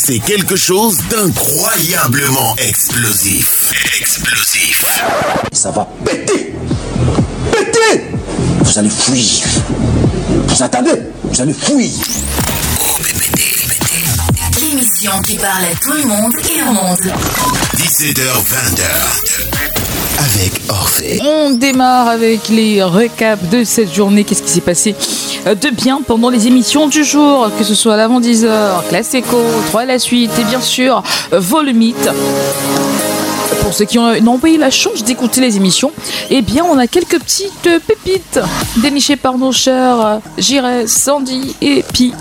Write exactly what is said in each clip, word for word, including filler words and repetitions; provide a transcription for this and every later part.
lancer quelque chose d'incroyablement explosif. Explosif. Ça va péter. Péter. Vous allez fuir. Vous attendez. Vous allez fuir. L'émission qui parle à tout le monde et au monde. dix-sept heures vingt avec Orphée. On démarre avec les récaps de cette journée. Qu'est-ce qui s'est passé de bien pendant les émissions du jour, que ce soit l'avant dix heures, Classe Éco, trois à la suite et bien sûr Volumite. Pour ceux qui ont, n'ont pas eu la chance d'écouter les émissions, eh bien on a quelques petites pépites dénichées par nos chers Jires, Sandy et Pi.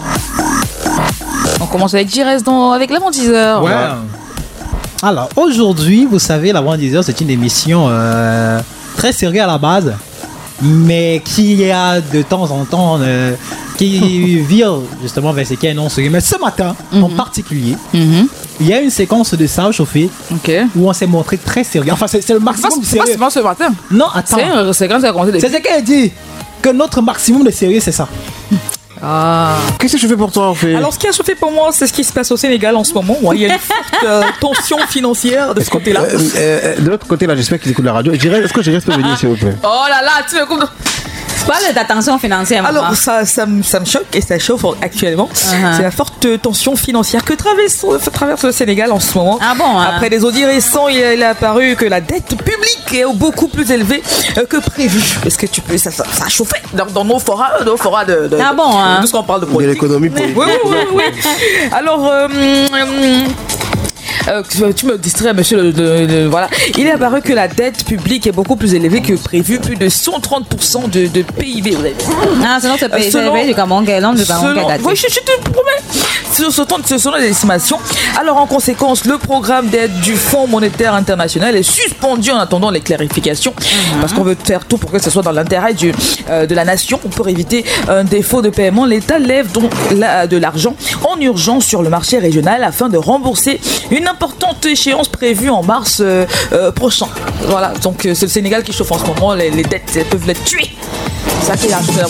On commence avec Jires dans, avec l'avant dix heures. Ouais. Alors aujourd'hui, vous savez, l'avant dix heures, c'est une émission euh, très sérieuse à la base, mais qui a de temps en temps, euh, qui vire justement vers ce qui est non sérieux. Mais ce matin, mm-hmm. en particulier, mm-hmm. il y a une séquence de ça chauffé okay. où on s'est montré très sérieux. Enfin, c'est, c'est le maximum de sérieux. C'est pas ce matin. Non, attends. C'est, c'est quand ça a commencé. C'est ce qu'elle dit. Que notre maximum de sérieux, c'est ça. Ah. Qu'est-ce que je fais pour toi, en fait? Alors, ce qui a chauffé pour moi, c'est ce qui se passe au Sénégal en ce moment. Ouais, il y a une forte euh, tension financière de ce côté-là. Euh, euh, de l'autre côté, là, j'espère qu'ils écoutent la radio. Est-ce que Jires peut venir, s'il vous plaît? Oh là là, tu me coupes. Parle d'attention financière. Alors, maman. ça, ça, me, ça me choque et ça chauffe actuellement. Uh-huh. C'est la forte tension financière que traverse, traverse le Sénégal en ce moment. Ah bon, hein. Après des audits récents, il est apparu que la dette publique est beaucoup plus élevée que prévu. Est-ce que tu peux. Ça, ça, ça a chauffé dans, dans nos forats, nos forats de. de ah bon, hein. De ce qu'on parle de politique. De l'économie politique. Oui, oui, oui. oui. Alors. Euh, euh, Euh, tu me distrais, monsieur. Le, le, le, voilà. Il est apparu que la dette publique est beaucoup plus élevée que prévu, plus de cent trente pour cent de, de P I B. Ah, selon ce P I B du Cameroun, du Cameroun, oui, je, je te promets. Ce sont les estimations. Alors, en conséquence, le programme d'aide du Fonds monétaire international est suspendu en attendant les clarifications, mm-hmm. parce qu'on veut faire tout pour que ce soit dans l'intérêt du, euh, de la nation. Pour éviter un défaut de paiement, l'État lève donc la, de l'argent en urgence sur le marché régional afin de rembourser une importante échéance prévue en mars euh, euh, prochain. Voilà, donc euh, c'est le Sénégal qui chauffe en ce moment. Les, les dettes elles peuvent l'être tuées. C'est ça qui a ajouté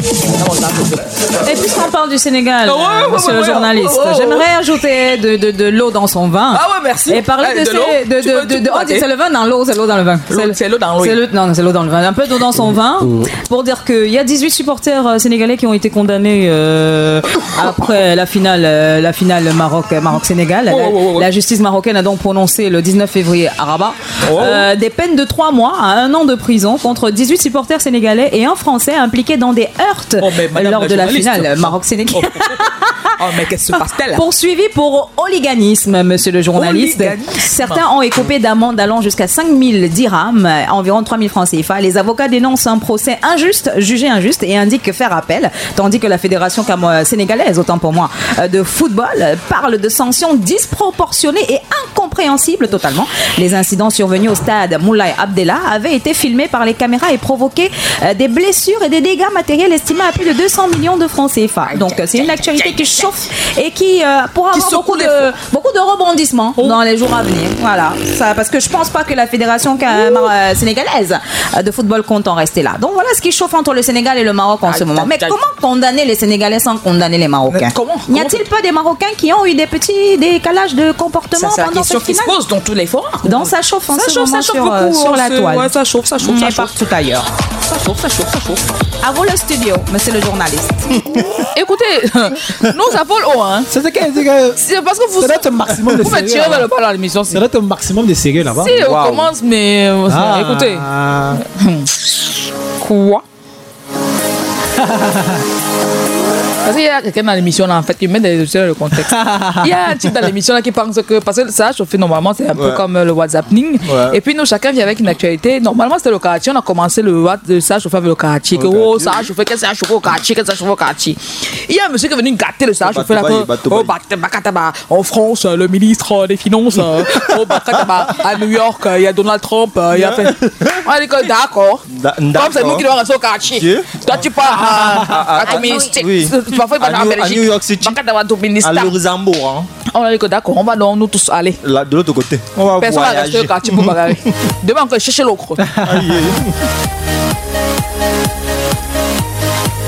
avant. Et puisqu'on parle du Sénégal, oh, ouais, monsieur ouais, le ouais, journaliste, oh, oh, oh. j'aimerais ajouter de, de, de l'eau dans son vin. Ah ouais, merci. Et parler eh, de, de, ces, l'eau. de, de, peux, de, de, de oh, c'est le vin dans l'eau, c'est l'eau dans le vin. L'eau, c'est, c'est l'eau dans l'eau. C'est le, non, c'est l'eau dans le vin. Un peu d'eau dans son vin pour dire qu'il y a dix-huit supporters sénégalais qui ont été condamnés euh, après la finale, euh, la finale Maroc, Maroc-Sénégal. Oh, la, oh, oh, oh. la justice marocaine a donc prononcé le dix-neuf février à Rabat oh, euh, des peines de trois mois à un an de prison contre dix-huit supporters sénégalais et un Français impliqué dans des heurts oh, lors la de la finale Maroc-Sénégal. Oh. Oh, mais qu'est-ce qui se passe-t-elle? Poursuivi pour hooliganisme, monsieur le journaliste. Hooliganisme. Certains ont écopé d'amendes allant jusqu'à cinq mille dirhams, environ trois mille francs C F A. Les avocats dénoncent un procès injuste, jugé injuste, et indiquent faire appel, tandis que la fédération sénégalaise, autant pour moi, de football, parle de sanctions disproportionnées et incompréhensibles totalement. Les incidents survenus au stade Moulay Abdellah avaient été filmés par les caméras et provoqué des blessures et des dégâts matériels estimés à plus de deux cents millions de francs C F A. Donc c'est une actualité qui chauffe et qui euh, pourra avoir beaucoup de, beaucoup de rebondissements oh. dans les jours à venir. Voilà, ça, parce que je pense pas que la fédération euh, sénégalaise de football compte en rester là. Donc voilà ce qui chauffe entre le Sénégal et le Maroc en ah, ce moment. Mais comment condamner les Sénégalais sans condamner les Marocains? Comment, N'y a-t-il pas des Marocains qui ont eu des petits décalages de comportement ça, pendant cette finale? qui se pose dans tous les forums. Donc ça chauffe en ça ce chauffe, moment ça chauffe sur, beaucoup, euh, sur la toile. Ouais, ça chauffe, ça chauffe, ça chauffe. partout ailleurs. Ça chauffe, ça chauffe, ça chauffe. À vous le studio, monsieur le journaliste. Écoutez, nous ça vole haut, hein. C'est ce qu'elle dit. C'est parce que vous. Ça doit être un maximum de sérieux. Vous me tirez vers le bas dans l'émission. Ça doit être un maximum de sérieux là-bas. Si, wow. on commence, mais. Ah. Écoutez. Quoi? Parce qu'il y a quelqu'un dans l'émission là en fait qui met des dans le contexte. Il y a un type dans l'émission là qui pense que parce que ça je fais normalement c'est un peu ouais. comme le WhatsApping ouais. et puis nous chacun vient avec une actualité. Normalement c'était le Karachi, on a commencé le WhatsApp ça je fais avec le Karachi que oh ça je fais que ça je fais au Karachi que ça je fais au Karachi. Il y a un monsieur qui est venu gâter le ça je fais là oh Bakataba en France le ministre des finances oh Bakataba à New York il y a Donald Trump il y a fait on dit que d'accord comme c'est nous qui devons rester au Karachi. Toi tu parles à ton ministre. À, à New York City, à Luxembourg. Hein. On a dit que d'accord, on va donc nous tous aller. Là, de l'autre côté. On va personne va rester au quartier pour bagarrer. Demain, on peut chercher l'autre.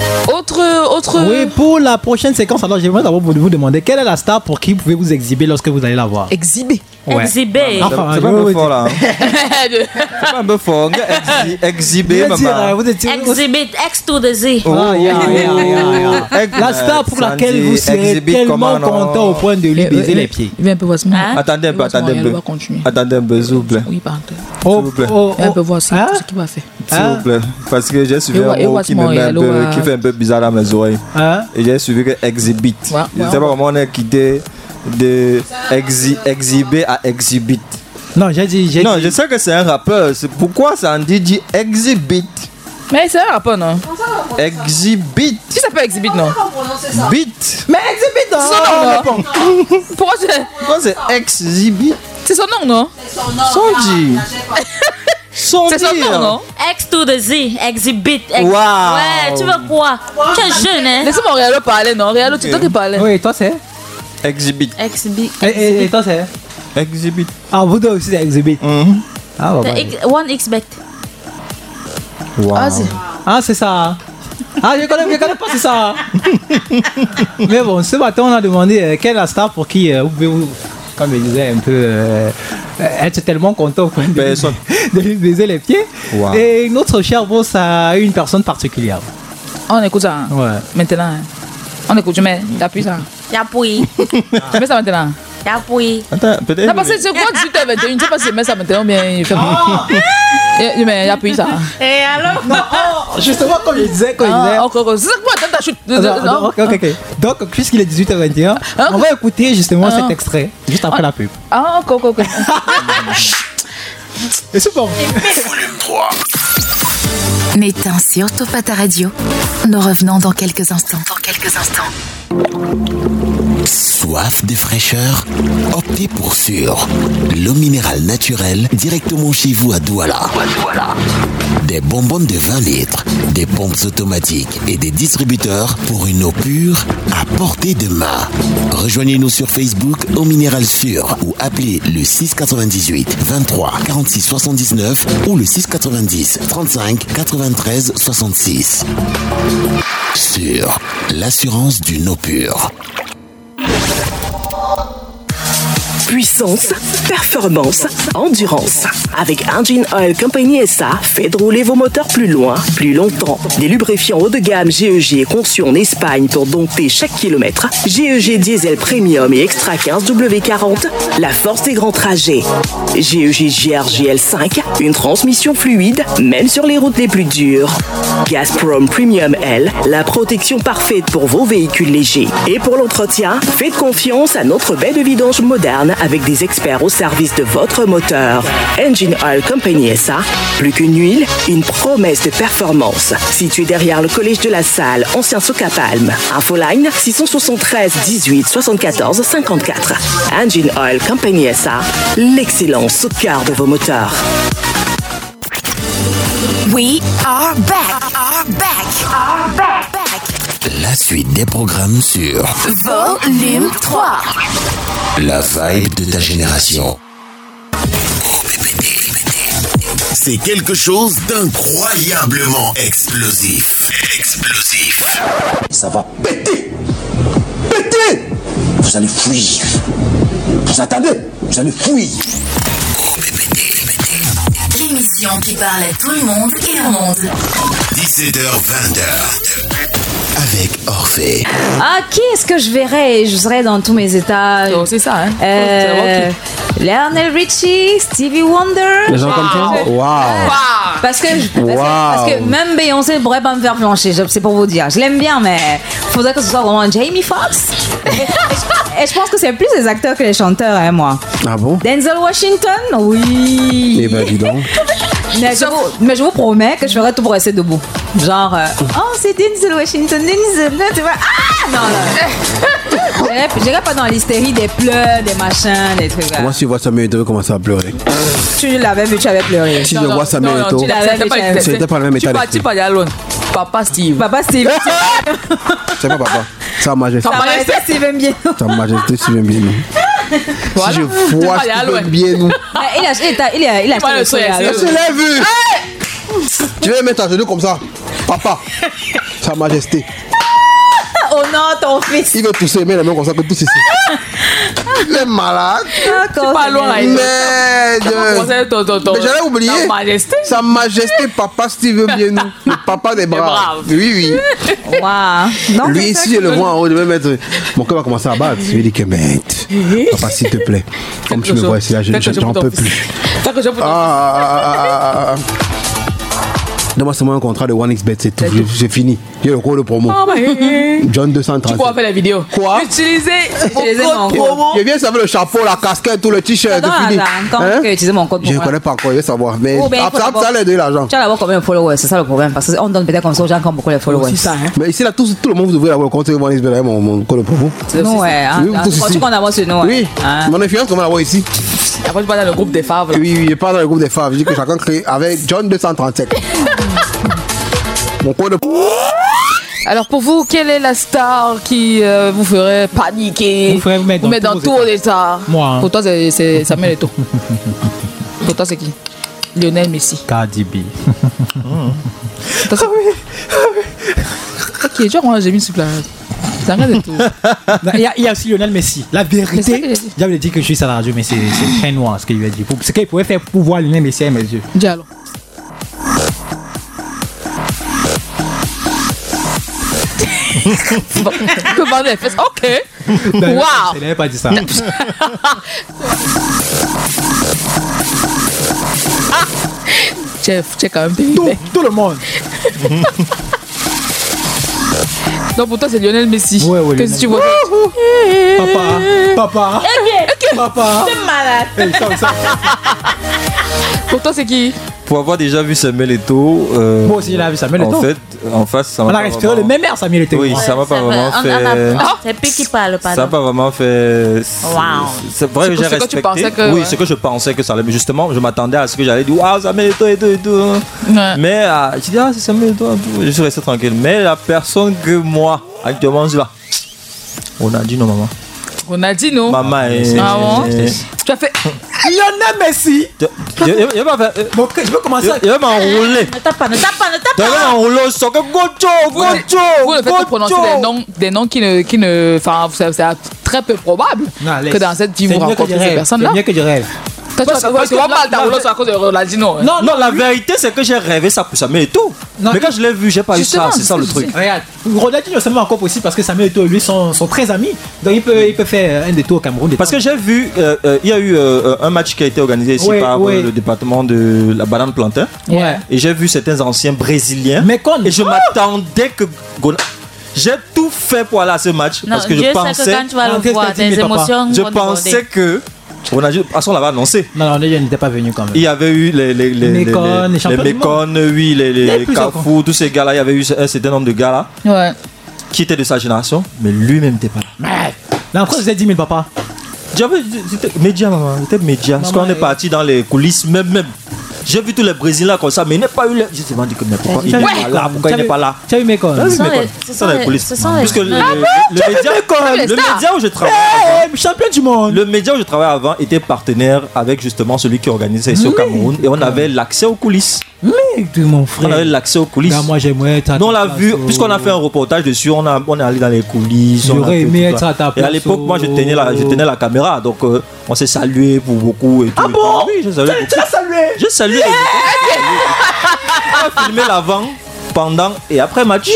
autre, autre. Oui, pour la prochaine séquence, alors j'aimerais d'abord vous vous demander quelle est la star pour qui pouvez vous exhiber lorsque vous allez la voir. Exhiber. Ouais. Exhiber. Enfin, c'est pas un peu fort là. C'est pas un peu fort. Exhi- Exhiber, maman. Exhibit, X to the Z. Oh, yeah, yeah, yeah, yeah. La star pour laquelle vous serez tellement content au point de lui baiser les pieds. Viens un peu voir ça. Attendez un peu, attendez un peu. Attendez un peu, s'il vous plaît. Oui, pardon. S'il vous plaît. Viens un peu voir ça. Ce qu'il va faire. S'il vous plaît. Parce que j'ai suivi un mot qui me met un peu, qui fait un peu bizarre dans mes oreilles. Et j'ai suivi que exhibit. Je ne sais pas comment on est quitté de exhi- exhiber à exhibit. Non, j'ai dit. J'ai non, dit... je sais que c'est un rappeur. C'est pourquoi ça en dit, dit exhibit. Mais c'est un rappeur, non? Exhibit. Qui s'appelle Exhibit, non? Bit. Mais Exhibit, non? C'est son nom, non? Pourquoi c'est. Pourquoi c'est exhibit? C'est son nom, non? Son dit. Son C'est son nom, non? X to the Z, Exhibit. Ex- Wow. Ouais, tu veux quoi? Tu es jeune, hein? Laissez-moi Réalo parler, non? Réalo, c'est toi qui parlais. Oui, toi c'est? Exhibit. Exhibit. Et, et, et toi c'est? Exhibit. Ah, vous deux aussi c'est Exhibit. Mm-hmm. Ah, bah, bah. Ex- One Xbet. Wow. Ah, c'est. Ah, c'est ça. Ah, je connais, je connais pas, c'est ça. Mais bon, ce matin, on a demandé euh, quelle est la star pour qui euh, vous pouvez, vous, comme je disais, un peu euh, être tellement content au point de, de lui baiser les pieds. Wow. Et notre cher boss a une personne particulière. On écoute ça. Ouais. Maintenant. On écoute, je mets. J'appuie ça. J'appuie. Je mets ça maintenant. J'appuie. Attends, peut-être. Non, parce que c'est quoi dix-huit heures vingt et un? Je sais pas si je mets ça maintenant ou bien il fait. Je mets, j'appuie ça. Et alors? Non, oh, justement, comme je disais, comme je disais. Ah, encore, c'est ça que moi, attends, chute. Non, non, ok, ok, ok. Donc, puisqu'il est dix-huit heures vingt et un, Hein? on va écouter justement Ah. cet extrait, juste après la pub. Ah, encore, encore, encore. Et c'est bon. Volume trois. N'éteins surtout pas ta radio. Nous revenons dans quelques instants. Dans quelques instants. Soif de fraîcheur? Optez pour Sûr, l'eau minérale naturelle directement chez vous à Douala. Des bonbons de vingt litres, des pompes automatiques et des distributeurs pour une eau pure à portée de main. Rejoignez-nous sur Facebook Eau Minérale Sûr ou appelez le six quatre-vingt-dix-huit vingt-trois quarante-six soixante-dix-neuf ou le six quatre-vingt-dix trente-cinq quatre-vingt-treize soixante-six. Sûr, l'assurance d'une eau pure. Puissance, performance, endurance. Avec Engine Oil Company S A, faites rouler vos moteurs plus loin, plus longtemps. Des lubrifiants haut de gamme G E G conçus en Espagne pour dompter chaque kilomètre. G E G Diesel Premium et Extra quinze W quarante, la force des grands trajets. G E G G R G L cinq, une transmission fluide, même sur les routes les plus dures. Gazprom Premium L, la protection parfaite pour vos véhicules légers. Et pour l'entretien, faites confiance à notre baie de vidange moderne avec des experts au service de votre moteur. Engine Oil Company S A, plus qu'une huile, une promesse de performance. Situé derrière le collège de la Salle, ancien Socapalm. Infoline six cent soixante-treize dix-huit soixante-quatorze cinquante-quatre. Engine Oil Company S A, l'excellence au cœur de vos moteurs. We are back. Are back. Are back. back. La suite des programmes sur Volume trois. la vibe de ta génération. C'est quelque chose d'incroyablement explosif. Explosif. Ça va péter. Péter. Vous allez fuir. Vous attendez? Vous allez fuir. L'émission qui parle à tout le monde et au monde. dix-sept heures vingt avec Orphée. Ah, qui est-ce que je verrais? Je serais dans tous mes états. Oh, c'est ça, hein? Euh, Lionel Richie, Stevie Wonder. Les gens comme ça? Waouh! Parce que, parce, Wow. que, parce que même Beyoncé ne pourrait pas me faire flancher, je- c'est pour vous dire. Je l'aime bien, mais faudrait que ce soit vraiment Jamie Foxx. et, et- et je pense que c'est plus les acteurs que les chanteurs, hein, moi. Ah bon? Denzel Washington, oui. Eh ben, dis donc. Mais je, vous, mais je vous promets que je ferai tout pour rester debout. Genre, euh, oh, c'est Denzel Washington, Denzel, là, tu vois. Ah, non, non. J'irai- J'irai pas dans l'hystérie des pleurs, des machins, des trucs. là. Moi, si je vois Samuel Eto'o commencer à pleurer. Tu l'avais vu, tu avais pleuré. Si je vois Samuel Eto'o, tu l'avais vu, tu avais- c'était pas le même état Tu pas, d'esprit. tu pas y aller loin. Papa Steve. Papa Steve. C'est pas papa. Sa majesté. Ça va rester Steven bien. Sa majesté, si bien bien nous. Voilà. Si je Tu vois pas y aller loin. Steven bien nous. Ah, Il a, il a, il a, il a acheté Pas le le soya. soya, alors. Je l'ai vu. Tu veux mettre à genoux comme ça? Papa. Sa majesté. honore ton fils. Il veut tousser, mais il est même comme ça que tous ici. Il est malade. C'est pas loin. Mais, mais j'allais oublier. Sa majesté. Sa majesté, papa, si tu veux bien nous. Le papa des braves. Oui, oui. Wow. Lui, si je le vois en haut, je vais mettre. Mon cœur va commencer à battre. Je lui dis que, mais. Papa, s'il te plaît. Comme tu me vois ici, là, je n'en peux plus. Ah, donne-moi seulement un contrat de one x bet, c'est tout. J'ai fini. J'ai le code de promo. Ah, bah, John deux cent trente. Tu pourras faire la vidéo. Quoi? Utiliser mon code promo. Je viens savoir le chapeau, la casquette, tout le t-shirt. Quand tu utilises mon code promo. Je ne connais pas encore, je vais savoir. Mais ça, ça les deux l'argent. Tu vas avoir combien de followers? C'est ça le problème. Parce qu'on donne peut-être comme ça aux gens qui ont beaucoup de followers. C'est ça, hein. Mais ici, là, tout, tout le monde, vous devez avoir le compte de one x bet, mon code de promo. Non, ouais. Tu qu'on a sur nous. Oui. Mon influence, comment l'avoir ici? Après, je parle dans le groupe des faves. Oui, oui, je parle dans le groupe des faves. Je dis que chacun crée avec John deux cent trente-sept. Mon code de... Alors pour vous, quelle est la star qui euh, vous ferait paniquer, vous, ferait vous mettre vous dans, mettre dans tous les stars? Moi. Hein. Pour toi, c'est Samuel Eto'o. Pour toi, c'est qui? Lionel Messi. Cardi B. Ah oui, ah oui. Ok, genre moi j'ai mis sur la... C'est rien de tout. Il y, a, il y a aussi Lionel Messi. La vérité, j'avais dit que je suis à la radio, mais c'est très noir ce qu'il lui a dit. Ce qu'il pouvait faire pour voir Lionel Messi à mes yeux. Diallo. Que bander les fesses. Ok. Waouh. Il n'avait pas dit ça. Chef, tu es quand même terrible. Tout, tout le monde. Donc pour toi c'est Lionel Messi. Ouais, ouais, que si tu vois. Papa, papa, okay. papa. C'est malade. Hey, ça, ça. Pour toi c'est qui? Pour avoir déjà vu Samuel Eto'o, euh, moi aussi j'ai vu Samuel Eto'o. En fait, en face, ça m'a. On a respiré vraiment... le même air, Samuel Eto'o. Oui, ouais, ça m'a pas vraiment fait. C'est P qui parle, pardon. Ça m'a pas vraiment fait. Waouh. C'est vrai que j'ai respecté. Que oui, ouais. Ce que je pensais que ça allait. Mais justement, je m'attendais à ce que j'allais dire waouh, Samuel Eto'o, Eto'o, Eto'o. Ouais. Mais euh, je dis ah, c'est Samuel Eto'o. Je suis resté tranquille. Mais la personne que moi, actuellement, je là, on a dit non, maman. On a dit non. Maman est. Ah bon? Tu as fait. Lionel Messi. Il va faire. Bon, je peux commencer. Il va m'enrouler. Ne tape pas, ne tape pas, ne tape pas. Il va m'enrouler au sol. Gocho, Gocho. Vous ne faites que prononcer des noms, des noms qui ne, qui ne, enfin, c'est très peu probable non, que dans cette vie vous rencontrez ces personnes-là. C'est mieux que du rêve. Toi, tu vas mal t'enrouler à cause de Ronaldinho. Non, non, la vérité c'est que j'ai rêvé ça pour Samuel Eto'o. Mais quand je l'ai vu, j'ai pas eu ça. C'est ça le truc. Regarde, Ronaldinho seulement encore possible parce que Samuel Eto'o lui sont, sont très amis. Donc il peut, il peut faire un détour au Cameroun. Parce que j'ai vu, euh, euh, il y a eu euh, un match qui a été organisé ici ouais, par ouais. Euh, le département de la banane plantain. Ouais. Et j'ai vu certains anciens Brésiliens. Mais quand et je oh m'attendais que j'ai tout fait pour aller à ce match non, parce que je pensais. Que quand tu vas le voir, des émotions. Je pensais que. On a juste, on l'avait annoncé. Non, non, il n'était pas venu quand même. Il y avait eu les les les Mécon, les, les, les Mécon, oui, les les Carrefour, tous ces gars-là. Il y avait eu un certain nombre de gars-là. Ouais. Qui étaient de sa génération, mais lui-même n'était pas là. Là, après, vous avez dix mille, papa. J'avais, c'était média, maman. C'était média. Parce qu'on est parti dans les coulisses, même, même. J'ai vu tous les Brésiliens comme ça, mais il n'est pas eu les. Je me suis dit que pourquoi il n'est pas là, pourquoi il n'est pas là. Tu as eu Mécon. Ce sont les coulisses. Puisque le média où je travaillais. Champion du monde. Le média où je travaillais avant était partenaire avec justement celui qui organisait ici au Cameroun et on avait l'accès aux coulisses. Mais mon frère. On avait l'accès aux coulisses. Moi j'aimerais être. Nous on l'a vu, puisqu'on a fait un reportage dessus, on, a, on est allé dans les coulisses. J'aurais aimé être à ta place. Et à l'époque, moi je tenais la, je tenais la caméra, donc euh, on s'est salué pour beaucoup. Et tout, ah et bon? Oui, j'ai salué. Tu l'as salué? J'ai salué. On a filmé l'avant, pendant et après match.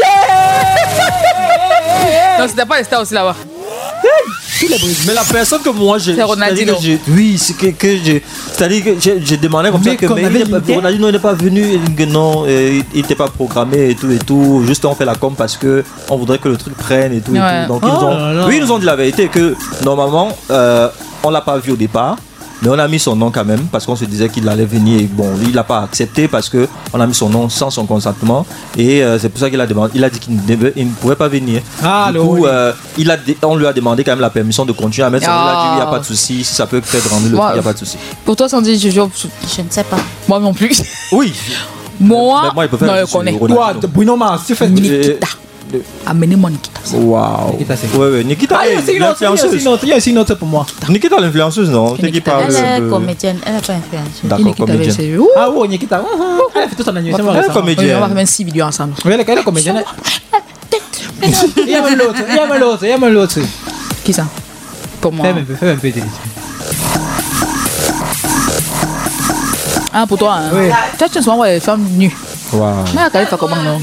Non, c'était pas les stars aussi là-bas. Mais la personne que moi j'ai. C'est Ronaldinho. Oui, c'est que, que j'ai. C'est-à-dire que j'ai, j'ai demandé comme mais ça que mais il Ronaldinho n'est pas venu. Il dit non, il n'était pas programmé et tout et tout. Juste on fait la com parce que on voudrait que le truc prenne et tout. Ouais. Et tout. Donc oh, ils ont. Là, là. Oui, ils nous ont dit la vérité que normalement euh, on l'a pas vu au départ. Mais on a mis son nom quand même parce qu'on se disait qu'il allait venir et bon lui il n'a pas accepté parce que on a mis son nom sans son consentement et euh, c'est pour ça qu'il a demandé, il a dit qu'il ne, devait, il ne pouvait pas venir. Ah, du coup euh, il a, on lui a demandé quand même la permission de continuer à mettre son nom. Il a dit il n'y a pas de souci, si ça peut peut-être rendre le truc, il n'y a pas de souci. Pour toi Sandy, je, je, je ne sais pas. Moi non plus. Oui. Moi, mais moi il peut faire non, je connais. Toi, Bruno Mars, tu fais Nikita. Amenez-moi Nikita. Waouh. Nikita, c'est ouais, ouais. Nikita, ah, il y a aussi une autre, il y a aussi une autre pour moi. Nikita, l'influenceuse, non? C'est qui parle. Elle est comédienne, elle n'est pas influenceuse. D'accord, comédienne. Ah, oui, Nikita. Elle a fait tout son anniversaire. Elle est comédienne. On va faire même six vidéos ensemble. Oui, elle est comédienne. Il y a même l'autre, il y a même l'autre, il y a même l'autre. Qui ça? Pour moi. Fais un peu, fais un peu. Ah, pour toi, hein? Oui. Tu as souvent les femmes nues. Waouh. Mais la Khalifa, comment non?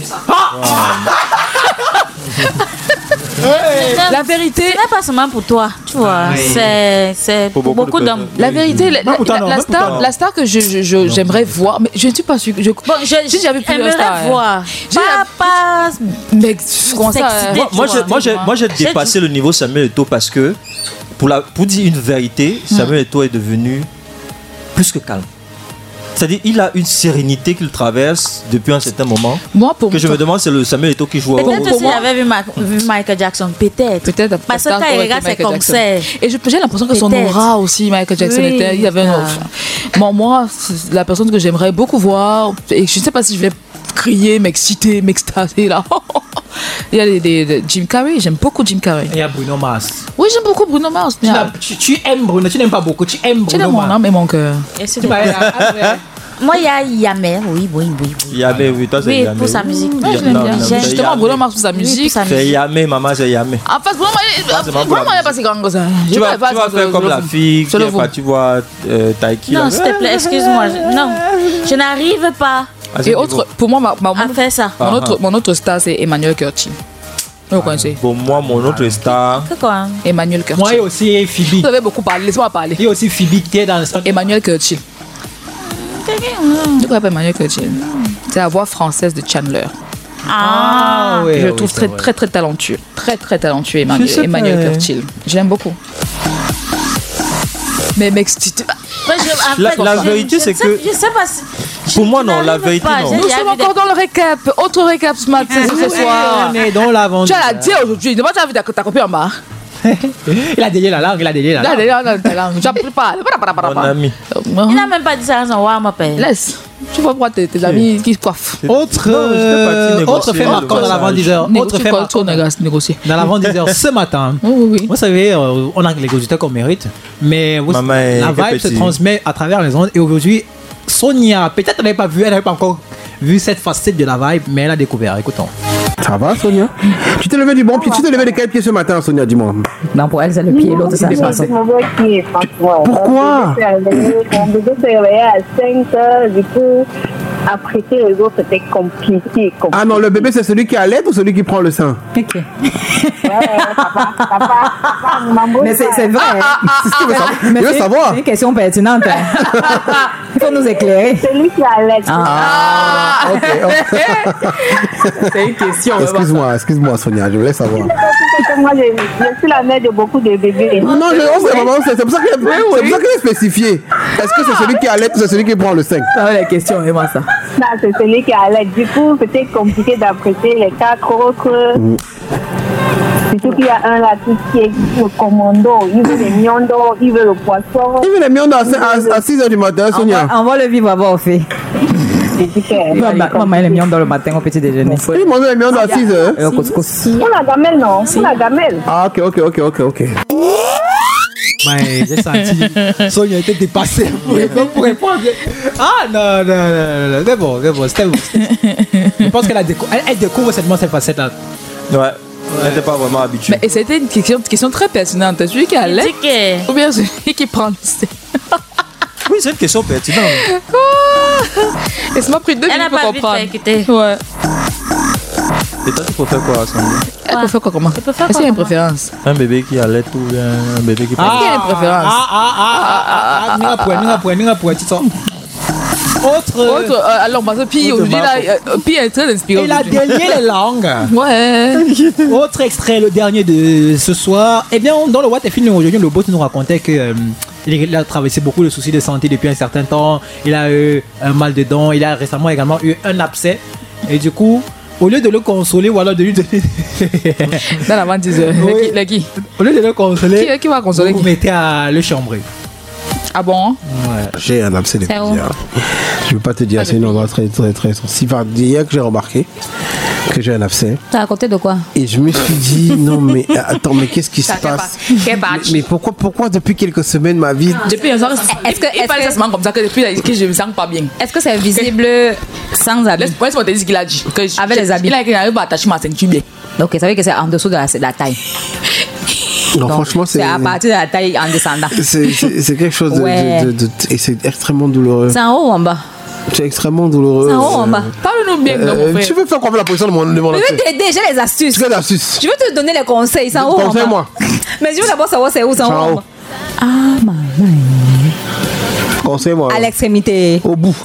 La vérité. Ce n'est pas seulement pour toi, tu vois. Oui. C'est, c'est pour, Pour beaucoup, beaucoup de d'hommes. La vérité, la, la, la, la star, la star que je, je, je, j'aimerais voir, mais je ne suis pas sûre. Je, Bon, je, si j'avais plus de j'aimerais star. hein. voir. J'ai Pas, pas. Mais comment ça? S'exciter. euh, Moi, moi, tu j'ai, vois. moi, j'ai, moi, j'ai dépassé le niveau Samuel Eto'o parce que, pour, la, pour dire une vérité, Samuel Eto'o est devenu plus que calme. C'est-à-dire, il a une sérénité qu'il traverse depuis un certain moment. Moi, pour Que je me demande, c'est le Samuel Eto'o qui joue. Peut-être pour aussi, moi- j'avais vu, Ma- vu Michael Jackson. Peut-être. Peut-être. Parce que peut-être quand il aurait regarde été ses Michael Jackson. concerts. Et je- j'ai l'impression que son Peut-être. aura aussi, Michael Jackson, Oui. était. Il y avait un. Ah. Enfin, bon, moi, c'est la personne que j'aimerais beaucoup voir, et je ne sais pas si je vais crier, m'exciter, m'extaser là. Il y a des, des- des- Jim Carrey, j'aime beaucoup Jim Carrey. Il y a Bruno Mars. Oui, j'aime beaucoup Bruno Mars. Tu, n'as- tu- tu aimes Bruno, tu n'aimes pas beaucoup, tu aimes Tu Bruno l'as mon Mars. âme et mon cœur. Et c'est Tu m'as- Moi, il y a Yammer. Oui, oui, oui. oui. Yamé, oui, toi, c'est Oui, Yamé. pour sa musique. Ouais, je l'aime Non, bien. non, J'aime c'est Justement, Yamé. Bruno Mars pour sa Oui, musique. pour sa C'est musique. Yamé, maman, c'est Yamé. En fait, Bruno Mars, c'est pas Bruno pour Mars la n'est pas si grand que ça. Je Tu vais vas, pas tu vas sur faire le- comme le- la fille qui sur le est vous. partie voir euh, Taiki. Non, là. s'il te plaît, excuse-moi. je- Non, je n'arrive pas À ce Et niveau. autre, pour moi, ma, ma- à mon, faire ça. Ah, mon autre, ah. mon autre star, c'est Emmanuel Curti. Vous connaissez Pour moi, mon autre star. Que quoi? Emmanuel Curti. Moi, il y a aussi Phoebe. Vous avez beaucoup parlé, laissez-moi parler. Il y a aussi Phoebe qui est dans le son. Emmanuel Curti. Tu connais Emmanuel Curti? C'est la voix française de Chandler. Ah, oui, Je oui, le trouve c'est très, vrai. très, très talentueux. Très, très talentueux, Je Emmanuel, sais Emmanuel pas. Curti. Je l'aime beaucoup. Mais mec, si tu- Ouais, je- en La- fait, la je- vérité, je c'est sais- que- Je sais pas si. Pour je moi, non, la n'arrive vérité, pas. non. J'ai- nous il y a sommes eu des- encore dans le récap. Autre récap ce matin, ce soir. On est dans l'aventure. Tu as la dit aujourd'hui. Moi, tu as vu ta, ta copine en bas. Il a délié la langue, il a délié la Là, langue. d'ailleurs, là, t'es là. Tu as pris pas. Mon ami. Il n'a même pas dit ça à son roi, m'appelle. Laisse. Tu vois pourquoi tes, tes amis qui se coiffent. Autre, Non, je fais partie euh, négocier autre fait le marquant dans l'avant dix heures. Autre fait marquant négocier. dans l'avant dix heures ce matin. Oui, oui, oui. Vous savez, euh, on a les résultats qu'on mérite, mais vous- Maman est la vibe se petit. transmet à travers les ondes. Et aujourd'hui, Sonia, peut-être elle n'avait pas vu, elle n'avait pas encore vu cette facette de la vibe, mais elle a découvert. Écoutons. Ça va, Sonia? Tu t'es levé du bon pied. Tu t'es levé de quel pied ce matin, Sonia? Dis-moi. Non, pour elle, c'est le pied, l'autre, c'est la façon. Pourquoi? Mon bébé s'est réveillé à cinq heures, du coup, apprêter les autres, c'était compliqué. Ah non, le bébé, c'est celui qui allait ou celui qui prend le sein? Ok. Ouais, papa, papa, papa, maman. Mais c'est c'est vrai. hein. C'est ce qu'il veut savoir. Il Mais veut c'est- savoir. C'est une question pertinente. hein. Il faut nous éclairer. Celui qui allait. Ah. Ok, ok. C'est une question. Excuse-moi, excuse-moi, Sonia, je voulais savoir. Parce que moi, je, je suis la mère de beaucoup de bébés. Non, je on sait, maman, c'est c'est pour ça qu'il est, c'est pour ça qu'il est spécifié. Est-ce que c'est celui qui allait ou c'est celui qui prend le sein? Ça va la question, et moi ça. Non, c'est celui qui allait. Du coup, c'était compliqué d'apprêter les quatre autres. Surtout qu'il y a un là tout qui est le commando. Il veut les miondons, il veut le poisson. Il veut les mions à six heures du matin, Sonia. On va le vivre à voir, fait. Maman, maman, elle est mignonne dans le matin au petit déjeuner. Il mange les mions à six heures. Euh, couscous. Pour la gamelle, non. Pour la gamelle. Ah, ok, ok, ok, ok, ok. Ouais, j'ai senti Sonia était dépassée pour répondre. Pour répondre. Ah non, non, non, non, c'est bon, c'est bon, c'était bon. Je pense qu'elle a décou- elle, elle découvre seulement cette facette-là. Ouais. Elle n'était pas vraiment habituée. Mais et c'était une question, question très pertinente. Celui qui allait ou bien celui qui prend le sein? Oui, c'est une question pertinente. Et ça m'a pris deux Elle minutes n'a pour pas vite comprendre. fait écouter. Ouais. Et toi, tu préfères quoi, Sandra? Elle peut faire quoi comment? peut faire Est-ce qu'il y a une quoi, préférence? Un bébé qui allait ou bien un bébé qui prend Est-ce qu'il y a une préférence? Ah, ah, ah, ah, ah, ah, ninga pouet, ninga pouet, ninga pouet, tu sens. Autre. Autre, euh, alors, parce que Pi, Autre aujourd'hui, là, marque. euh, Pi est très inspiré. Il a aujourd'hui. délié les langues. Ouais. Autre extrait, le dernier de ce soir. Eh bien, dans le What If Film aujourd'hui, le boss nous racontait que euh, il a traversé beaucoup de soucis de santé depuis un certain temps. Il a eu un mal de dents. Il a récemment également eu un abcès. Et du coup, au lieu de le consoler ou alors de lui donner. Dans la vingt dix heures. Oui. Le qui- le qui? Au lieu de le consoler, Qui, qui va consoler vous qui? mettez à le chambrer. Ah bon? Ouais. J'ai un abcès C'est où? depuis hier. Je ne veux pas te dire, c'est une endroit très, très, très sensible. Enfin, d'hier que j'ai remarqué que j'ai un abcès. T'as à côté de quoi? Et je me suis dit, non, mais attends, mais qu'est-ce qui se Ça, qu'est passe? pas- qu'est pas- mais, mais pourquoi, pourquoi depuis quelques semaines, ma vie. Depuis un soir, Est-ce que- il est-ce parle que- ça seulement comme ça que depuis que je me sens pas bien. Est-ce que c'est visible sans habit? Laisse-moi te dire ce qu'il a dit. Que je- Avec les habits. Il a qu'il arrive à attacher ma ceinture bien. Donc, ça veut dire que c'est en dessous de la, de la taille. Non, donc, franchement, c'est. C'est à partir de la taille en descendant. C'est, c'est, c'est quelque chose de, ouais. de, de, de, de. Et c'est extrêmement douloureux. C'est en haut ou en bas? C'est extrêmement douloureux. C'est en haut ou en bas? Parle-nous bien, euh, non, tu veux faire quoi avec la position de mon de mon Je veux t'aider, j'ai les astuces. Tu as des astuces. Je veux te donner les conseils. C'est en haut ou en bas? Conseille-moi. Mais je veux d'abord savoir c'est où, c'est en haut ou en bas. Ah, maman. Conseille-moi. À l'extrémité. Au bout.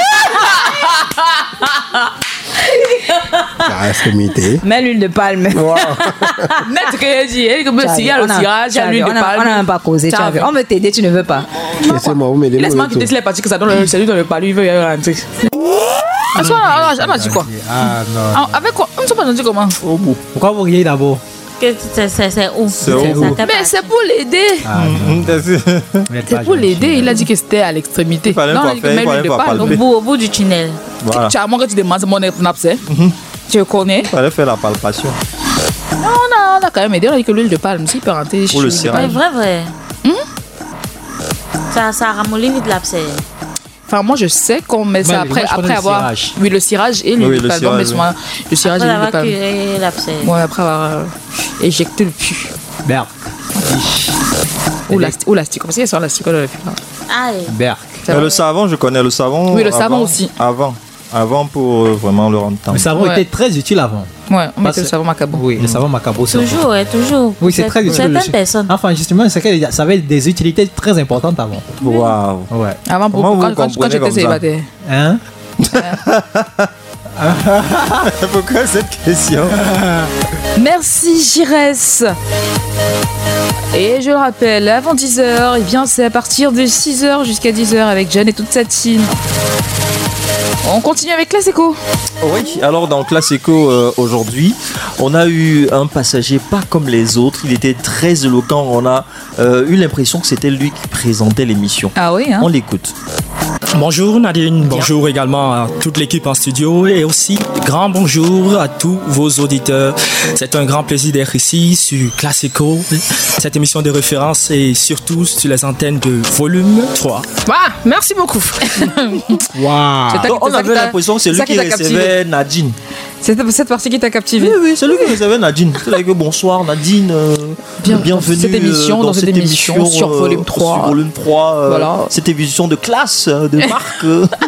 À l'extrémité. Mets l'huile de palme. Wow. Net que j'ai dit, comme s'il y a le tirage, il y a l'huile de palme. On n'a même pas causé. On veut t'aider, tu ne veux pas. Laissez-moi, vous m'aidez. Laisse-moi quitter les parties que ça donne le salut dans le palme, il veut y rentrer. Ah, ça, on a dit quoi? Ah non. Avec quoi? On ne sait pas dit comment? Au bout. Pourquoi vous riez d'abord? C'est, c'est, c'est où? C'est où? Mais c'est pour l'aider. Ah, c'est pour l'aider. Il a dit que c'était à l'extrémité. Non, il a dit que met l'huile de palme. Au bout, au bout du tunnel. Voilà. Tu as moi que tu demandes mon abcès. Mm-hmm. Tu connais? Il fallait faire la palpation. Non, non, on a quand même aidé. On a dit que l'huile de palme, si peut rentrer. Pour le cirage. C'est vrai, vrai. Hmm? Ça, ça ramollit vite l'abcès. Enfin, moi, je sais qu'on met ça après, après avoir. Cirage. Oui, le cirage et l'huile oui, de palme. On met souvent le cirage après et l'huile de palme. curé l'abcès. Ouais, après avoir euh, éjecté le pu. Berk. Ou l'asticot. Parce qu'il y a sur l'asticot dans le pu. Ah, Berk. Le savon, je connais le savon. Oui, le savon aussi. Avant. Avant pour euh, vraiment le rendre temps. Le savon ouais. était très utile avant. Ouais, on mettait le savon macabo. Oui, le savon macabo. Toujours, ouais, toujours. Oui, c'est, c'est très utile. Certaines personnes. Enfin, justement, c'est que ça avait des utilités très importantes avant. Waouh. Ouais. Avant, pour, quand, quand, quand j'étais célibataire. Hein? Pourquoi cette question? Merci Giresse. Et je le rappelle, avant dix heures, et bien c'est à partir de six heures jusqu'à dix heures avec John et toute sa team. On continue avec Classico. Oui, alors dans Classico euh, aujourd'hui, on a eu un passager pas comme les autres. Il était très éloquent. On a euh, eu l'impression que c'était lui qui présentait l'émission. Ah oui, hein? On l'écoute. Bonjour Nadine, bonjour également à toute l'équipe en studio et aussi grand bonjour à tous vos auditeurs. C'est un grand plaisir d'être ici sur Classico, cette émission de référence et surtout sur les antennes de volume trois. Ah, merci beaucoup. Wow. Donc, on avait l'impression que c'est lui qui, qui recevait Nadine. C'est cette partie qui t'a captivé? Oui, oui, c'est lui qui recevait Nadine. C'est là que bonsoir Nadine, euh, Bien, bienvenue cette émission, euh, dans, dans cette, cette émission, émission sur volume trois. Sur volume trois, euh, voilà. Cette émission de classe, de marque.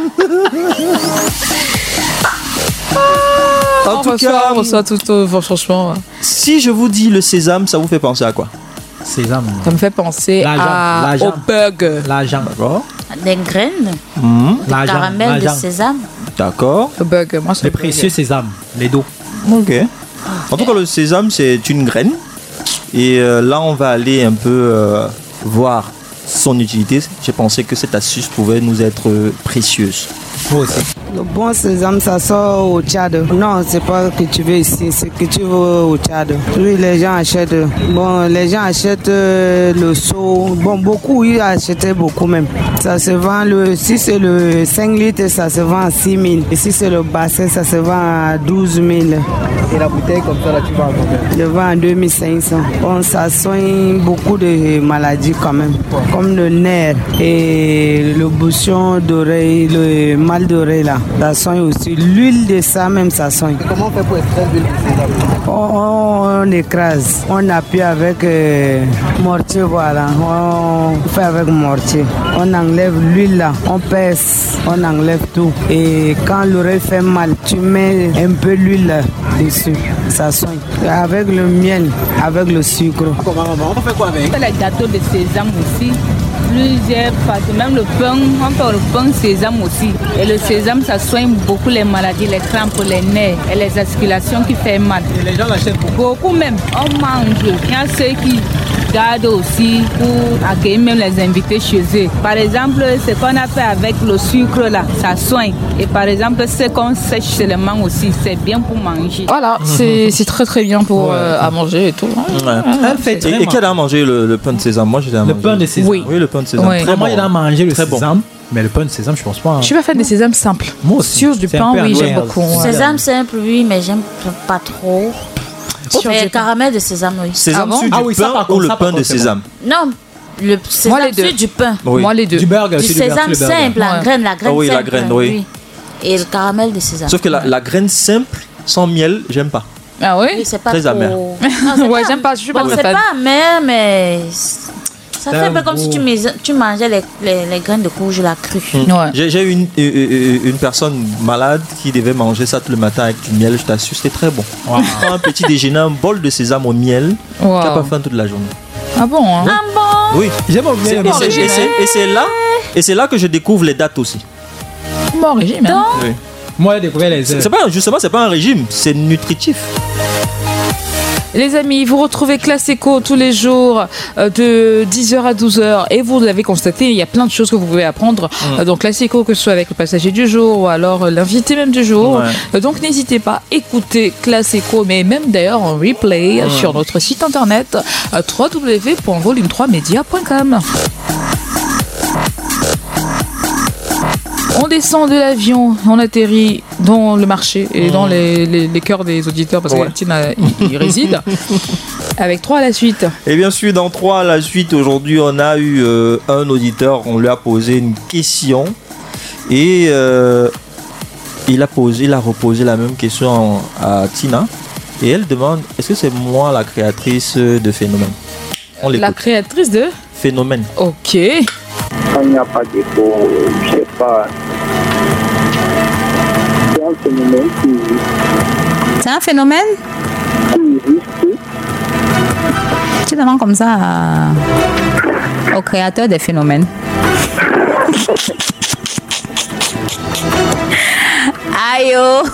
En tout cas, on reçoit tout, tout, franchement. Si je vous dis le sésame, ça vous fait penser à quoi? Sésame. Ça me fait penser la à, la au bug. La jambe. D'accord. Des graines. Mmh. De la caramel, jambe, de jambe. Sésame. D'accord. Le bug, moi, c'est le précieux sésame, les dos. Ok. En tout cas, le sésame, c'est une graine. Et euh, là, on va aller un peu euh, voir son utilité. J'ai pensé que cette astuce pouvait nous être euh, précieuse. Moi aussi. Le bon sésame, ça sort au Tchad. Non, c'est pas que tu veux ici, c'est que tu veux au Tchad. Oui, les gens achètent. Bon, les gens achètent euh, le seau. Bon, beaucoup, ils achetaient beaucoup même. Ça se vend, le, si c'est le cinq litres, ça se vend à six mille. Et si c'est le bassin, ça se vend à douze mille. Et la bouteille comme ça, là, tu vends à combien? Je vends à deux mille cinq cents. Bon, ça soigne beaucoup de maladies quand même. Comme le nerf et le bouchon d'oreille, le mal d'oreille là. Ça soigne aussi. L'huile de ça même, ça soigne. Comment on fait pour extraire l'huile de sésame? On, on, on écrase. On appuie avec euh, mortier, voilà. On fait avec mortier. On enlève l'huile là. On pèse. On enlève tout. Et quand l'oreille fait mal, tu mets un peu l'huile là dessus. Ça soigne. Avec le miel, avec le sucre. Comment on fait quoi avec? On fait les gâteaux de sésame aussi. Plusieurs parties, même le pain, on fait le pain sésame aussi. Et le sésame, ça soigne beaucoup les maladies, les crampes, les nerfs et les articulations qui font mal. Et les gens l'achètent beaucoup. Beaucoup même. On mange. Il y a ceux qui gardent aussi pour accueillir même les invités chez eux. Par exemple, ce qu'on a fait avec le sucre là, ça soigne. Et par exemple, ce qu'on sèche seulement aussi, c'est bien pour manger. Voilà, c'est, c'est très très bien pour ouais. euh, à manger et tout. Ouais. Ouais. Fait, et, et qui a mangé le, le pain de sésame? Moi, j'ai Le pain de sésame. Oui, oui le pain de sésame. Oui. Vraiment, bon. Il a mangé le très sésame. Bon. Mais le pain de sésame, je pense pas. Hein. Je suis pas fan des sésames simples. Moi aussi. Sur du pain, oui, j'aime beaucoup. Sésame simple, oui, mais j'aime pas trop. Mais caramel de sésame, oui. Sésame ah bon? sur du ah oui, pain ou le pain de sésame? Non, le sésame Moi, les deux. sur du pain. Oui. Moi, les deux. Du burger, du sésame du simple, la ouais. graine, la graine oh, oui, simple. la graine, oui. oui. Et le caramel de sésame. Sauf que la, la graine simple, sans miel, j'aime pas. Ah oui, oui c'est pas très trop... amer. Non, ouais, pas... j'aime pas, je suis pas bon, très c'est fan. pas amer, mais ça fait un peu beau. comme si tu, mais... tu mangeais les, les, les graines de courge la crue. Mmh. Ouais. J'ai, j'ai eu une, une, une personne malade qui devait manger ça tout le matin avec du miel, je t'assure, c'était très bon. Wow. Un petit déjeuner, un bol de sésame au miel, wow. Tu n'as pas faim toute la journée. Ah bon hein? Ah bon? Oui. J'aime bien. Et, c'est, et, c'est, et, c'est là, et c'est là que je découvre les dates aussi. Bon régime, hein? Oui. Moi, j'ai découvert les c'est, c'est pas, justement, c'est pas un régime, c'est nutritif. Les amis, vous retrouvez Classe Éco tous les jours euh, de dix heures à douze heures et vous l'avez constaté, il y a plein de choses que vous pouvez apprendre. Mmh. Euh, donc Classe Éco, que ce soit avec le passager du jour ou alors euh, l'invité même du jour. Ouais. Euh, donc n'hésitez pas, écoutez Classe Éco, mais même d'ailleurs en replay mmh. sur notre site internet euh, w w w point volume trois media point com. On descend de l'avion, on atterrit dans le marché et mmh. dans les, les, les cœurs des auditeurs parce ouais. que Tina y, y réside. Avec trois à la suite. Et bien sûr, dans trois à la suite, aujourd'hui, on a eu euh, un auditeur, on lui a posé une question et euh, il a posé, il a reposé la même question à Tina et elle demande est-ce que c'est moi la créatrice de Phénomène? On l'écoute. La créatrice de Phénomène. Ok. Il n'y a pas d'écho, je sais pas. C'est un phénomène qui existe. C'est un phénomène qui existe. Tu demandes comme ça à... au créateur des phénomènes. Aïe oh.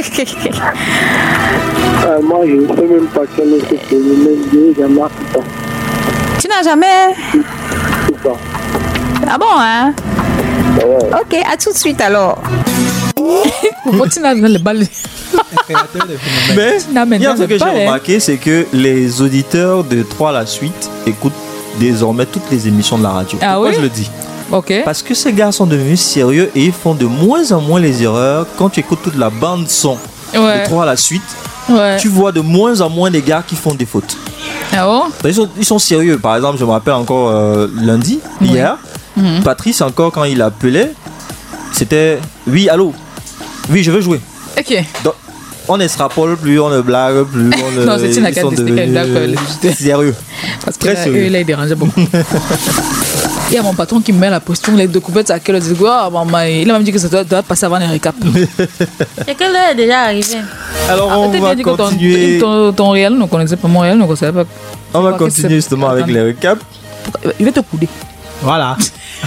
euh, Moi, je ne sais même pas quel est ce phénomène. Je n'ai jamais fait ça. Tu n'as jamais C'est ça. Ah bon, hein? Ouais. Ok, à tout de suite alors. Pourquoi tu n'as le balai? Mais il y a un truc que j'ai remarqué, c'est que les auditeurs de trois à la suite écoutent désormais toutes les émissions de la radio. Ah Pourquoi oui? je le dis? Okay. Parce que ces gars sont devenus sérieux et ils font de moins en moins les erreurs. Quand tu écoutes toute la bande son ouais. de trois à la suite, ouais. tu vois de moins en moins les gars qui font des fautes. Ah bon? Ils sont, ils sont sérieux. Par exemple, je me rappelle encore euh, lundi, oui. hier, mm-hmm. Patrice, encore quand il appelait, c'était oui, allô, oui, je veux jouer. Ok. Donc, on ne se rappelle plus, on ne blague plus. On ne, non, c'est une sont devenus sérieux. Parce que là, eux, là, il dérangeait beaucoup. Il y a mon patron qui me met la posture, les deux coupettes à quelle heure? Oh, maman, il a même dit que ça doit, doit passer avant les récaps. Et quelle heure est déjà arrivé? Alors, on ah, va continuer. Ton, ton, ton réel, nous ne connaissons pas mon réel, nous ne connaissons pas. On va continuer justement avec les récaps. Il va te couder. Voilà.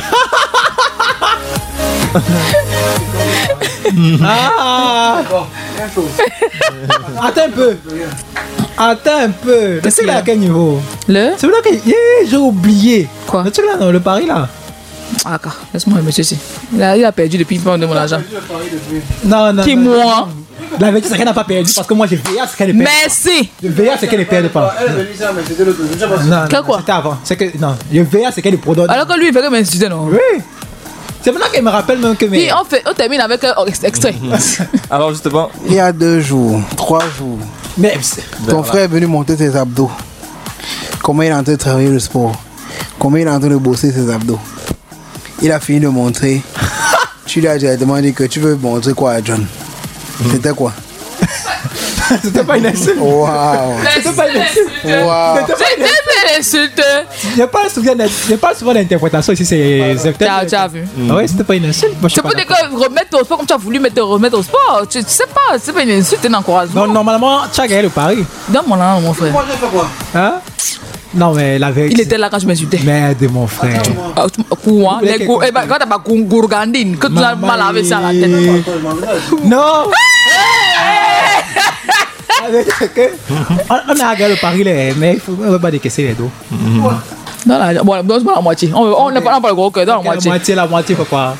Ah bon, attends un peu. Attends un peu. Le truc là à quel niveau? Le C'est là que yeah, j'ai oublié. Quoi? Le truc là dans le pari là. Ah d'accord, laisse-moi monsieur ici. Il a, il a perdu depuis de mon argent. Non, non. Qui non, moi non. La vérité c'est qu'elle n'a pas perdu parce que moi j'ai veillé à ce qu'elle ne perde. Merci. Je veillé à ce qu'elle ne perde pas. Elle est venue ça, mais c'était l'autre. Non, non, quoi? C'était avant. C'est que non, je veillé à ce qu'elle produit. Alors que lui il fait que m'insulter non? Oui. C'est maintenant qu'elle me rappelle même que mes... Puis on, fait, on termine avec un extrait. Alors justement... Il y a deux jours, trois jours, mais ton frère est venu monter ses abdos. Comment il est en train de travailler le sport. Comment il est en train de bosser ses abdos. Il a fini de montrer. Tu lui as directement dit que tu veux montrer quoi à John. C'était quoi? C'était pas une insulte. Wow. C'était pas une insulte. Wow. C'était pas une insulte. Il n'y a pas souvent d'interprétation ici. C'est, c'est peut-être. Tu as vu? Ah ouais, c'était pas une insulte. C'est pour dire que remettre au sport comme tu as voulu mettre, remettre au sport. Tu sais pas, c'est pas une insulte, c'est un encouragement. Non, normalement, tu as gagné le pari. Donne mon nom, mon frère. Moi, j'ai fait quoi? Hein? Non, mais la vérité. Il était là quand je m'insultais. Merde, mon frère. Quoi? Les coups. Eh ben, quand t'as pas gourgandine, que tu as mal lavé ça à la tête. Non! On a gagné le pari, mais il faut pas décaisser les dos. Dans la, bon, donne-moi la moitié. On n'est pas, pas le gros cœur, dans la moitié. La moitié, la moitié, papa.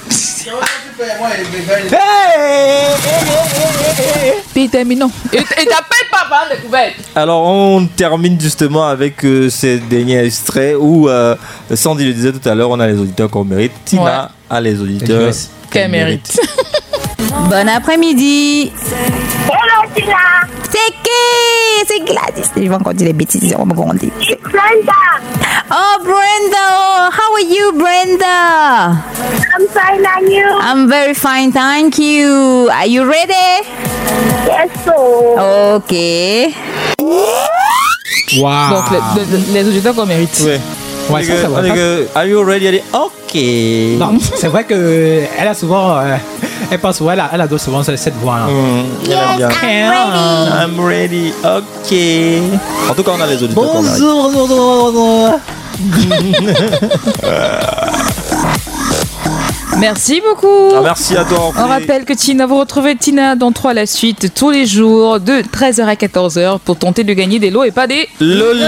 Puis terminons. Et t'appelles pas par découverte. Alors on termine justement avec euh, ces derniers extraits où euh, Sandy le disait tout à l'heure, on a les auditeurs qu'on mérite. Tina ouais. a les auditeurs qu'elle mérite. Bon après-midi. Hello Tina. C'est qui? C'est Gladys. Je vais encore dire les bêtises. On va me dire. Brenda. Oh Brenda. Oh, how are you Brenda? I'm fine, and you? I'm very fine, thank you. Are you ready? Yes, sir. Okay. Wow. Donc, les, les, les auditeurs qu'on mérite. Ouais. Ouais, ça, ça va. Are you ready? Elle dit, ok. Non, c'est vrai que elle a souvent, euh, elle pense souvent, elle, a, elle adore souvent cette voix. Mm, yes, I'm ready. I'm ready. Ok. En tout cas, on a les auditeurs. Bonjour, bonjour, bonjour. Merci beaucoup. Ah, merci à toi. On rappelle que Tina, vous retrouvez Tina dans trois à la suite tous les jours de treize heures à quatorze heures pour tenter de gagner des lots et pas des lolo.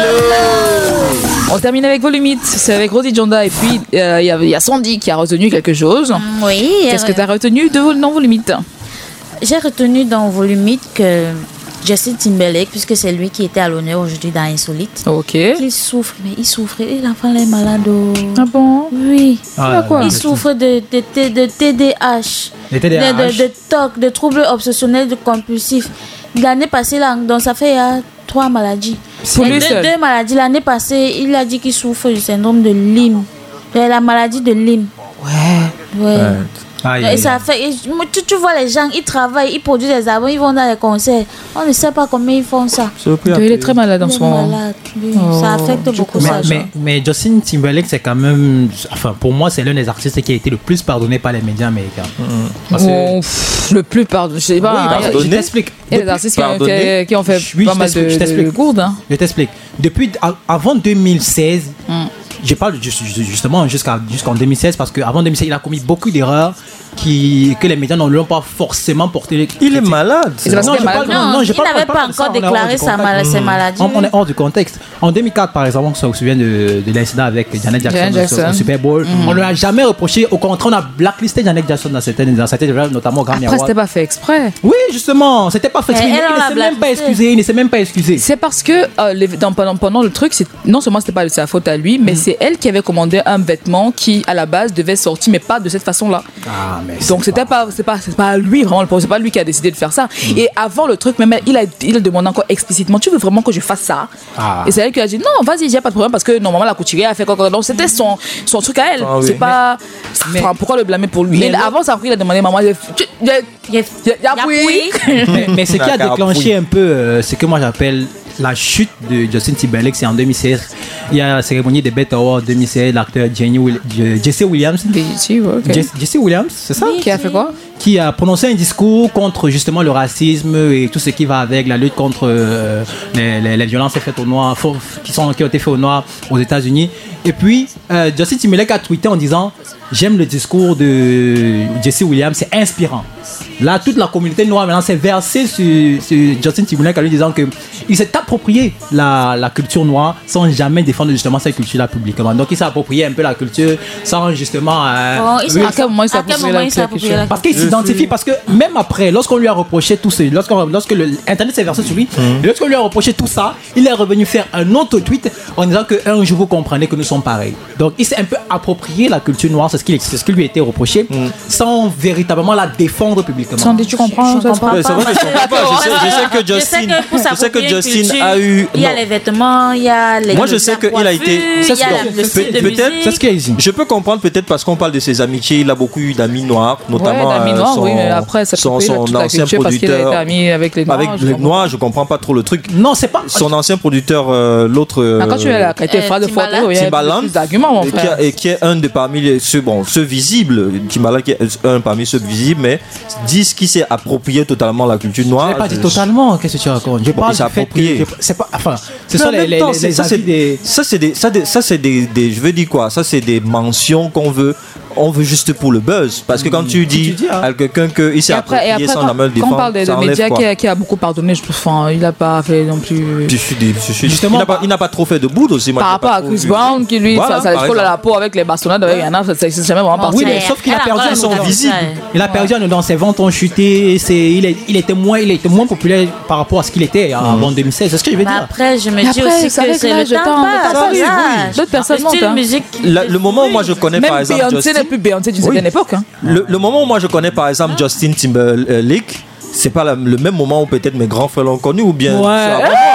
On termine avec vos limites. C'est avec Rosy Jonda et puis il euh, y, y a Sandy qui a retenu quelque chose. Oui. Qu'est-ce que tu as retenu de, dans vos limites? J'ai retenu dans vos limites que Justin Timberlake, puisque c'est lui qui était à l'honneur aujourd'hui dans Insolite. Ok. Il souffre, mais il souffre. Et l'enfant est malade. Ah bon? Oui. Ah, quoi? Il souffre de, de, de, de T D A H. De T D A H. De, de, de T O C, de troubles obsessionnels de compulsifs. L'année passée, là, donc ça fait il y a trois maladies. Pour lui deux, seul. deux maladies. L'année passée, il a dit qu'il souffre du syndrome de Lyme. De la maladie de Lyme. Ouais. Ouais. ouais. Aïe, et aïe, ça aïe. fait, et tu, tu vois les gens, ils travaillent, ils produisent des albums, ils vont dans les concerts. On ne sait pas comment ils font ça. Il est très malade en ce moment. Malade, oui. Oh, ça affecte beaucoup mais, ça. mais, mais Justin Timberlake, c'est quand même. Enfin, pour moi, c'est l'un des artistes qui a été le plus pardonné par les médias américains. Mmh. Parce que... oh, pff, le plus pardonné. Je sais pas. Oui, hein, je t'explique. Il y a des artistes qui ont, qui, qui ont fait oui, pas mal de, de, de gourdes. Hein. Je t'explique. Depuis a, avant deux mille seize, mmh. je parle justement jusqu'à, jusqu'en deux mille seize parce qu'avant deux mille seize, il a commis beaucoup d'erreurs qui, que les médias n'ont pas forcément porté. Il est malade. C'est non, je parle, non, non, non, je il parle, n'avait pas, pas encore déclaré sa mal, ses maladies. On, on est hors du contexte. En deux mille quatre, par exemple, on se souvient de, de l'incident avec Janet Jackson, Janet Jackson. Au, au Super Bowl. Mm. On ne lui a jamais reproché. Au contraire, on a blacklisté Janet Jackson dans certaines, dans certaines notamment au Grammy Après, Awards. c'était pas fait exprès. Oui, justement, c'était pas fait exprès. Il, il ne s'est même pas excusé. Il ne s'est même pas excusé. C'est parce que euh, les, dans, pendant, pendant le truc, c'est, non seulement c'était pas de sa faute à lui, mais mm. c'est elle qui avait commandé un vêtement qui, à la base, devait sortir, mais pas de cette façon-là. Ah, mais donc c'était pas, c'est pas, c'est pas lui vraiment, c'est pas lui qui a décidé de faire ça. Mm. Et avant le truc, même il a, il a demandé encore explicitement, tu veux vraiment que je fasse ça? Ah. Et c'est elle qui a dit non, vas-y, il y a pas de problème parce que normalement la couturière a fait quoi. Donc c'était son, son truc à elle. Ah, oui. C'est pas, mais, enfin, pourquoi le blâmer pour lui? Et avant ça, il a demandé maman, il y a, il y a, il y a mais, mais ce qui a déclenché un peu, euh, ce que moi j'appelle la chute de Justin Timberlake, c'est en deux mille seize. Il y a la cérémonie des Best Awards deux mille seize, l'acteur Will- Jesse Williams. Okay. Jesse, Jesse Williams, c'est ça? Qui a fait quoi? Qui a prononcé un discours contre justement le racisme et tout ce qui va avec la lutte contre euh, les, les, les violences faites aux Noirs, qui, sont, qui ont été faites aux Noirs aux États-Unis. Et puis, euh, Justin Timberlake a tweeté en disant « J'aime le discours de Jesse Williams, c'est inspirant. » Là, toute la communauté noire maintenant s'est versée sur, sur Justin Timberlake en lui disant qu'il s'est approprié la, la culture noire sans jamais défendre justement cette culture-là publiquement. Donc, il s'est approprié un peu la culture sans justement... Euh, oh, il oui, à quel moment il s'est approprié la, la culture? Parce qu'il s'identifie, parce que même après, lorsqu'on lui a reproché tout ça, lorsque, lorsque le, Internet s'est versé sur lui, mmh. lorsqu'on lui a reproché tout ça, il est revenu faire un autre tweet en disant qu'un jour vous comprenez que nous sommes pareils. Donc, il s'est un peu approprié la culture noire, c'est ce qui, c'est ce qui lui a été reproché, mmh. sans véritablement la défendre publiquement. Sandy, tu comprends? Je, je comprends ouais, pas. C'est vrai que je comprends pas. Je sais, je sais que Justin, je sais que, je sais que Justin culture, a eu. Il y a les vêtements, il y a les. Moi, je sais qu'il a été. Il y a le style de musique. C'est ce qu'il a dit. Je peux comprendre peut-être parce qu'on parle de ses amitiés. Il a beaucoup eu d'amis noirs, notamment ouais, d'amis noirs, son, oui, mais après, ça son, son toute ancien producteur. Parce qu'il a été ami avec les noirs. Avec les noirs, je comprends pas trop le truc. Non, c'est pas. Son ancien producteur, euh, l'autre. Euh, quand tu es là, quand tu es frère de Forte, il y a plus d'arguments, mon frère. Et qui est un des parmi les, ceux, bon, ceux visibles, Timbaland qui est un parmi ceux visibles, mais disent qu'il s'est approprié totalement la culture noire. Je n'ai pas dit totalement, qu'est-ce que tu racontes? Je parle du fait que c'est pas, enfin, ce sont les, les, temps, les, les ça, c'est des, ça c'est des, ça, des, ça c'est des, des, je veux dire quoi? Ça c'est des mentions qu'on veut. On veut juste pour le buzz. Parce que quand tu dis, tu dis hein. à quelqu'un qu'il s'est approprié sans la main de défendre, quand on parle des de médias qui, qui a beaucoup pardonné, je trouve, enfin, il n'a pas fait non plus. Je suis, je suis, Justement, il n'a pas, il n'a pas trop fait de bout aussi. Moi, par rapport à Chris Brown, qui lui, voilà, ça, ça colle à la peau avec les bastonnades, avec Yana, ça c'est jamais vraiment parti. Oui, mais sauf qu'il a perdu un nom visible. Il a perdu un nom, ses ventes ont chuté. Il, est, il, était moins, il était moins populaire par rapport à ce qu'il était avant deux mille seize. C'est ce que je veux dire. Après, je me dis aussi que c'est le temps passe. D'autres personnes montent. Le moment où moi je connais par exemple. Beyoncé n'est plus Beyoncé d'une certaine époque. Le, le moment où moi je connais par exemple Justin Timberlake, c'est pas la, le même moment où peut-être mes grands frères l'ont connu ou bien. Ouais.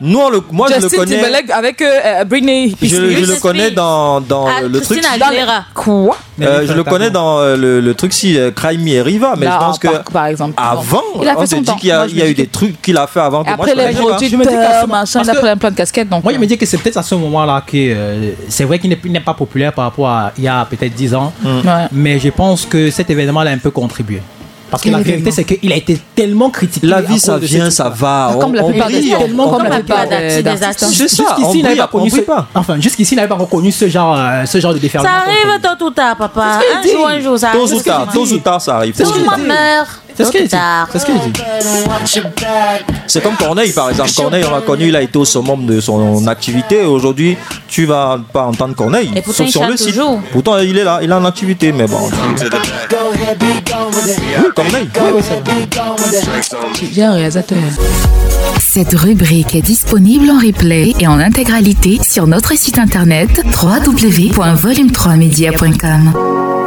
Nous, on le, moi, Justin je le connais. Timberlake avec euh, Britney. Je, je le connais dans, dans Ah, le truc. Christina Aguilera. Quoi euh, Je le connais dans euh, le, le truc si euh, Cry Me a River, mais Là, je pense que par, par exemple, avant, il a fait on son te dit temps. qu'il y a, Moi, il y a eu des trucs qu'il a fait avant. Que après moi, les je produits, je me dis qu'à ce- machin, il a parce que- pris plein de casquettes. Donc, Moi, je me dis que c'est peut-être à ce moment-là que euh, c'est vrai qu'il n'est, il n'est pas populaire par rapport à il y a peut-être dix ans, Mm. Ouais. mais je pense que cet événement-là a un peu contribué. Parce que Quel la vérité, événement c'est qu'il a été tellement critiqué. La à vie, cause ça de vient, ce ça truc-là. va. Comme la On- plupart on des brille, tellement on- comme on- la on- plupart des des artistes. artistes. C'est ça, Jusqu'ici, on il n'avait brille, pas on connu ce, brille pas. enfin, jusqu'ici, il n'avait pas reconnu ce genre, euh, ce genre de déferlement. Ça arrive tôt ou tard, papa. C'est ce Un qu'il jour, dit. un jour, ça Tôt arrive. ou tard, tôt ou tard, ça arrive. C'est ce Tout qu'il le monde dit. meurt. C'est ce Tôt qu'il ou dit. tard. C'est ce qu'il dit. C'est comme Corneille, par exemple. Corneille, on l'a connu, il a été au summum de son activité. Aujourd'hui, tu vas pas entendre Corneille. Et pourtant, sauf il sur chante le site. toujours. Pourtant, il est là, il est en activité, mais bon. Oui, Corneille. J'ai un réalisateur. Cette rubrique est disponible en replay et en intégralité sur notre site internet w w w point volume trois media point com.